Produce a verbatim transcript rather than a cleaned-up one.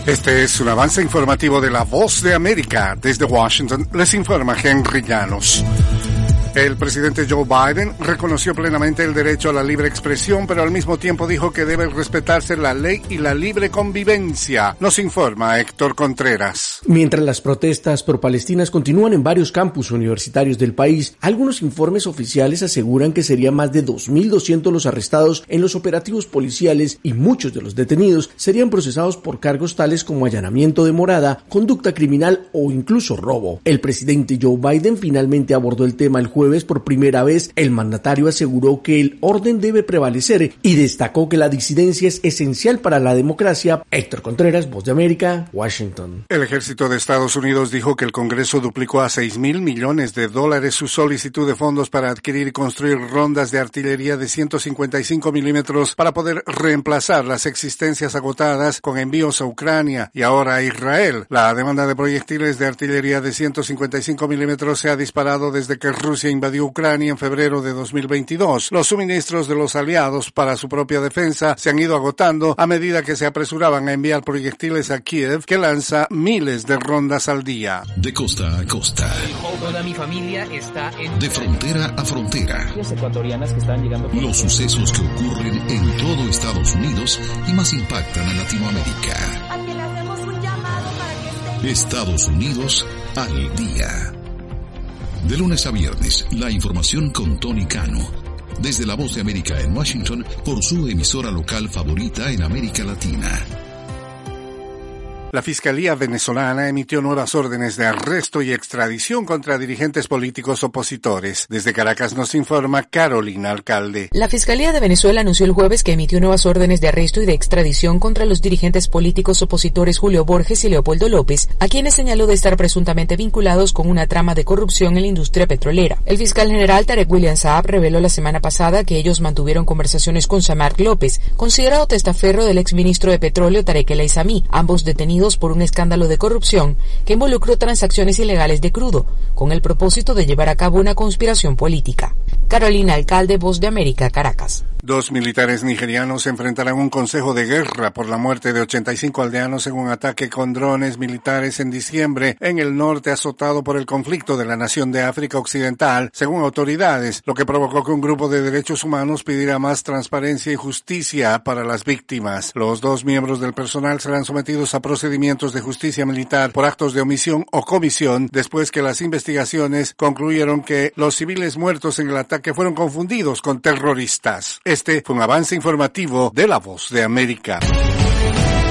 Este es un avance informativo de La Voz de América. Desde Washington les informa Henry Llanos. El presidente Joe Biden reconoció plenamente el derecho a la libre expresión, pero al mismo tiempo dijo que debe respetarse la ley y la libre convivencia. Nos informa Héctor Contreras. Mientras las protestas pro-palestinas continúan en varios campus universitarios del país, algunos informes oficiales aseguran que serían más de dos mil doscientos los arrestados en los operativos policiales y muchos de los detenidos serían procesados por cargos tales como allanamiento de morada, conducta criminal o incluso robo. El presidente Joe Biden finalmente abordó el tema el jueves. Por primera vez, el mandatario aseguró que el orden debe prevalecer y destacó que la disidencia es esencial para la democracia. Héctor Contreras, Voz de América, Washington. El ejército de Estados Unidos dijo que el Congreso duplicó a seis mil millones de dólares su solicitud de fondos para adquirir y construir rondas de artillería de ciento cincuenta y cinco milímetros para poder reemplazar las existencias agotadas con envíos a Ucrania y ahora a Israel. La demanda de proyectiles de artillería de ciento cincuenta y cinco milímetros se ha disparado desde que Rusia invadió Ucrania en febrero de dos mil veintidós. Los suministros de los aliados para su propia defensa se han ido agotando a medida que se apresuraban a enviar proyectiles a Kiev, que lanza miles de rondas al día. De costa a costa. Toda mi familia está en... De frontera a frontera. Las ecuatorianas que están llegando... Por... Los sucesos que ocurren en todo Estados Unidos y más impactan a Latinoamérica. Aquí le hacemos un llamado para que esté... Estados Unidos al día. De lunes a viernes, la información con Tony Cano. Desde La Voz de América en Washington, por su emisora local favorita en América Latina. La Fiscalía venezolana emitió nuevas órdenes de arresto y extradición contra dirigentes políticos opositores. Desde Caracas nos informa Carolina Alcalde. La Fiscalía de Venezuela anunció el jueves que emitió nuevas órdenes de arresto y de extradición contra los dirigentes políticos opositores Julio Borges y Leopoldo López, a quienes señaló de estar presuntamente vinculados con una trama de corrupción en la industria petrolera. El fiscal general Tarek William Saab reveló la semana pasada que ellos mantuvieron conversaciones con Samark López, considerado testaferro del exministro de Petróleo Tarek El Aizami, ambos detenidos por un escándalo de corrupción que involucró transacciones ilegales de crudo, con el propósito de llevar a cabo una conspiración política. Carolina Alcalde, Voz de América, Caracas. Dos militares nigerianos enfrentarán un consejo de guerra por la muerte de ochenta y cinco aldeanos en un ataque con drones militares en diciembre en el norte azotado por el conflicto de la nación de África Occidental, según autoridades, lo que provocó que un grupo de derechos humanos pidiera más transparencia y justicia para las víctimas. Los dos miembros del personal serán sometidos a procedimientos de justicia militar por actos de omisión o comisión después que las investigaciones concluyeron que los civiles muertos en el ataque fueron confundidos con terroristas. Este fue un avance informativo de La Voz de América.